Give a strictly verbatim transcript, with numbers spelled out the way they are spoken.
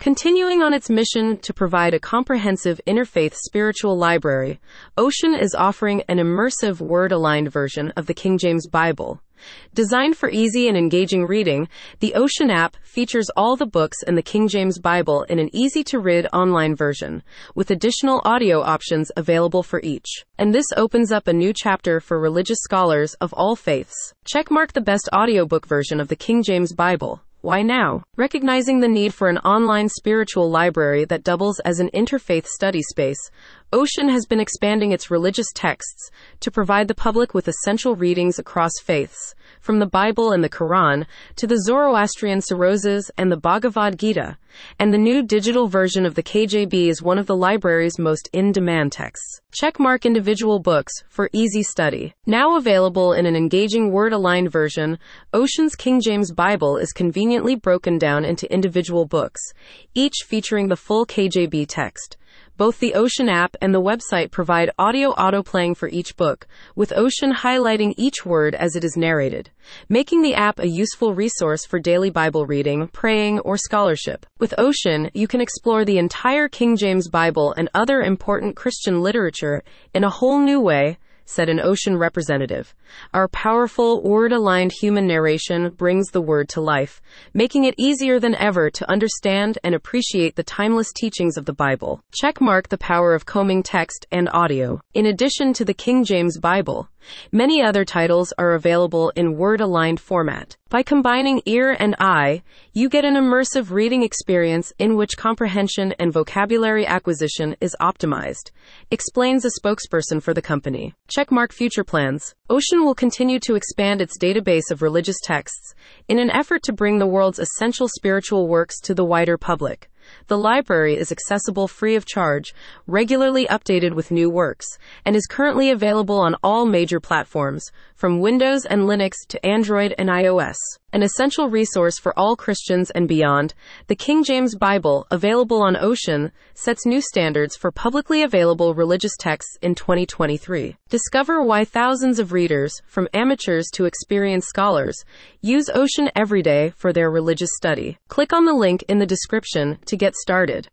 Continuing on its mission to provide a comprehensive interfaith spiritual library, Ocean is offering an immersive word-aligned version of the King James Bible. Designed for easy and engaging reading, the Ocean app features all the books in the King James Bible in an easy-to-read online version, with additional audio options available for each. And this opens up a new chapter for religious scholars of all faiths. Checkmark the best audiobook version of the King James Bible. Why now? Recognizing the need for an online spiritual library that doubles as an interfaith study space, Ocean has been expanding its religious texts to provide the public with essential readings across faiths, from the Bible and the Quran to the Zoroastrian Sirozas and the Bhagavad Gita, and the new digital version of the K J B is one of the library's most in-demand texts. Checkmark individual books for easy study. Now available in an engaging word-aligned version, Ocean's King James Bible is conveniently broken down into individual books, each featuring the full K J B text. Both the Ocean app and the website provide audio autoplaying for each book, with Ocean highlighting each word as it is narrated, making the app a useful resource for daily Bible reading, praying, or scholarship. With Ocean, you can explore the entire King James Bible and other important Christian literature in a whole new way, said an Ocean representative. Our powerful, word-aligned human narration brings the word to life, making it easier than ever to understand and appreciate the timeless teachings of the Bible. Checkmark the power of combing text and audio. In addition to the King James Bible, many other titles are available in word-aligned format. By combining ear and eye, you get an immersive reading experience in which comprehension and vocabulary acquisition is optimized, explains a spokesperson for the company. Checkmark future plans. Ocean will continue to expand its database of religious texts in an effort to bring the world's essential spiritual works to the wider public. The library is accessible free of charge, regularly updated with new works, and is currently available on all major platforms, from Windows and Linux to Android and iOS. An essential resource for all Christians and beyond, the King James Bible, available on Ocean, sets new standards for publicly available religious texts in twenty twenty-three. Discover why thousands of readers, from amateurs to experienced scholars, use Ocean every day for their religious study. Click on the link in the description to get started.